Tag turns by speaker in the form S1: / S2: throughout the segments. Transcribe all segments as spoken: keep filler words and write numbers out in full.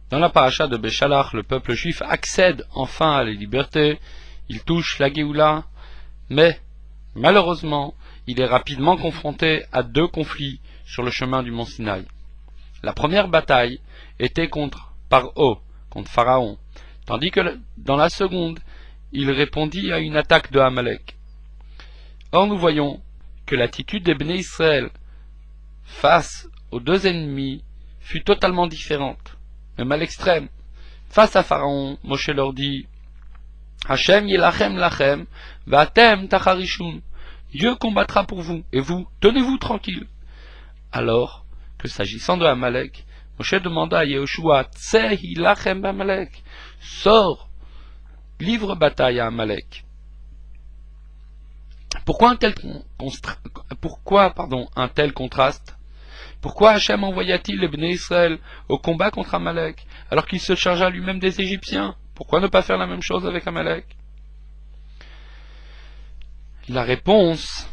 S1: Dans la paracha de Béchalach, le peuple juif accède enfin à la liberté, il touche la Géoula, mais malheureusement, il est rapidement confronté à deux conflits sur le chemin du mont Sinaï. La première bataille était contre Paro, contre Pharaon, tandis que dans la seconde, il répondit à une attaque de Amalek. Or nous voyons que l'attitude des Béné Israël face aux deux ennemis fut totalement différente, même à l'extrême. Face à Pharaon, Moshe leur dit Hachem yelachem lachem, va'atem tacharishun. Dieu combattra pour vous, et vous, tenez-vous tranquille. Alors que s'agissant de Amalek, Moshe demanda à Yehoshua, Tseh hilachem Amalek, sors, livre bataille à Amalek. Pourquoi un tel, pourquoi, pardon, un tel contraste? Pourquoi Hachem envoya-t-il les Béné Israël au combat contre Amalek, alors qu'il se chargea lui-même des Égyptiens? Pourquoi ne pas faire la même chose avec Amalek? La réponse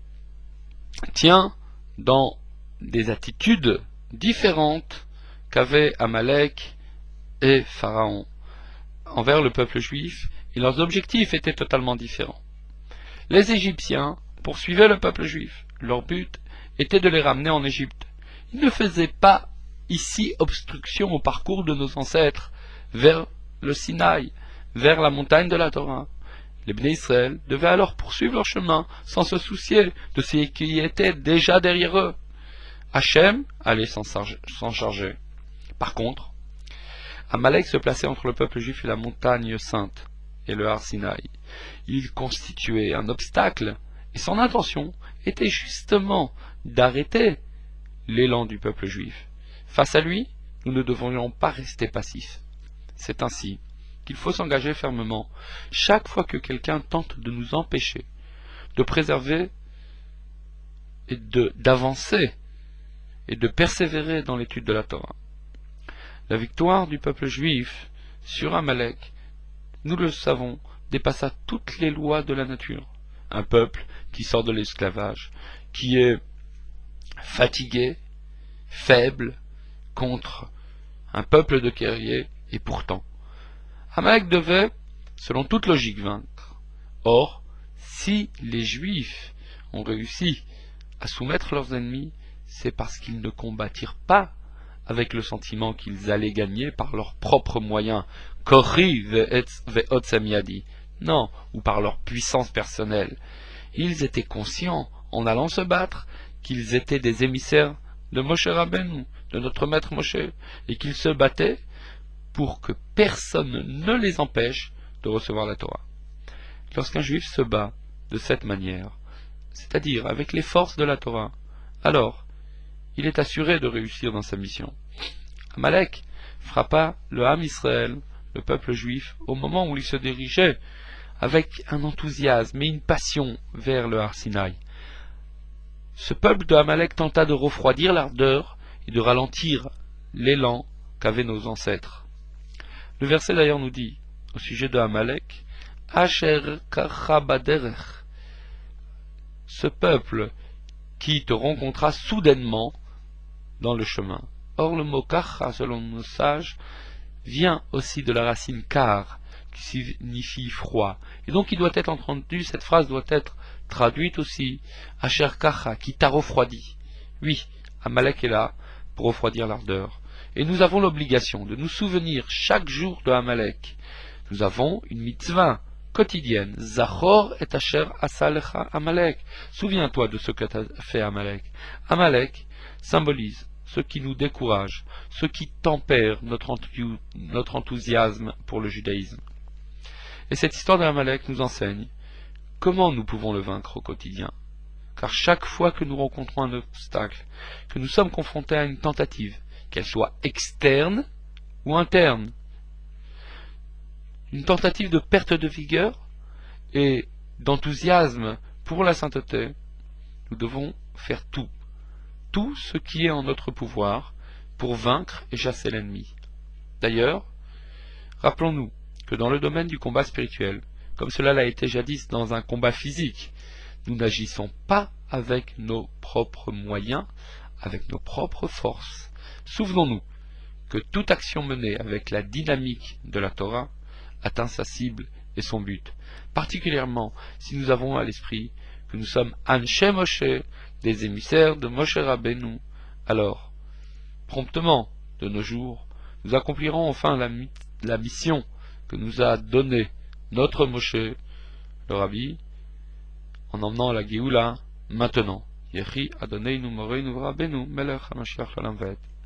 S1: tient dans des attitudes différentes qu'avaient Amalek et Pharaon envers le peuple juif, et leurs objectifs étaient totalement différents. Les Égyptiens poursuivaient le peuple juif. Leur but était de les ramener en Égypte. Ils ne faisaient pas ici obstruction au parcours de nos ancêtres vers le Sinaï, vers la montagne de la Torah. Les Béné Israël devaient alors poursuivre leur chemin sans se soucier de ce qui était déjà derrière eux. Hachem allait s'en charger. Par contre, Amalek se plaçait entre le peuple juif et la montagne sainte et le Har Sinaï. Il constituait un obstacle et son intention était justement d'arrêter l'élan du peuple juif. Face à lui, nous ne devrions pas rester passifs. C'est ainsi qu'il faut s'engager fermement chaque fois que quelqu'un tente de nous empêcher de préserver et de d'avancer et de persévérer dans l'étude de la Torah. La victoire du peuple juif sur Amalek, nous le savons, dépassa toutes les lois de la nature. Un peuple qui sort de l'esclavage, qui est fatigué, faible, contre un peuple de guerriers, et pourtant, Amalek devait, selon toute logique, vaincre. Or, si les Juifs ont réussi à soumettre leurs ennemis, c'est parce qu'ils ne combattirent pas avec le sentiment qu'ils allaient gagner par leurs propres moyens, Kori ve'otzem yadi, non, ou par leur puissance personnelle. Ils étaient conscients, en allant se battre, qu'ils étaient des émissaires de Moshe Rabbeinu, de notre maître Moshe, et qu'ils se battaient pour que personne ne les empêche de recevoir la Torah. Lorsqu'un juif se bat de cette manière, c'est-à-dire avec les forces de la Torah, alors il est assuré de réussir dans sa mission. Amalek frappa le Ham Israël, le peuple juif, au moment où il se dirigeait avec un enthousiasme et une passion vers le Har Sinaï. Ce peuple de Amalek tenta de refroidir l'ardeur et de ralentir l'élan qu'avaient nos ancêtres. Le verset d'ailleurs nous dit, au sujet de Amalek, Asher kacha baderech, ce peuple qui te rencontra soudainement dans le chemin. Or le mot kacha, selon nos sages, vient aussi de la racine kar, qui signifie froid. Et donc il doit être entendu, cette phrase doit être traduite aussi, Asher kacha, qui t'a refroidi. Oui, Amalek est là pour refroidir l'ardeur. Et nous avons l'obligation de nous souvenir chaque jour de Amalek. Nous avons une mitzvah quotidienne. Zachor et Asher asalecha Amalek. Souviens-toi de ce que t'a fait Amalek. Amalek symbolise ce qui nous décourage, ce qui tempère notre, enthou notre enthousiasme pour le judaïsme. Et cette histoire d'Amalek nous enseigne comment nous pouvons le vaincre au quotidien. Car chaque fois que nous rencontrons un obstacle, que nous sommes confrontés à une tentative, qu'elle soit externe ou interne, une tentative de perte de vigueur et d'enthousiasme pour la sainteté, nous devons faire tout, tout ce qui est en notre pouvoir pour vaincre et chasser l'ennemi. D'ailleurs, rappelons-nous que dans le domaine du combat spirituel, comme cela l'a été jadis dans un combat physique, nous n'agissons pas avec nos propres moyens, avec nos propres forces. Souvenons-nous que toute action menée avec la dynamique de la Torah atteint sa cible et son but, particulièrement si nous avons à l'esprit que nous sommes Anshe Moshe, des émissaires de Moshe Rabbeinu. Alors, promptement, de nos jours, nous accomplirons enfin la, la mission que nous a donnée notre Moshe, le Rabbi, en emmenant la Géoula maintenant. Yehi Adoneinu Moreinu Rabbeinu Melech HaMashiach Olam Vaed.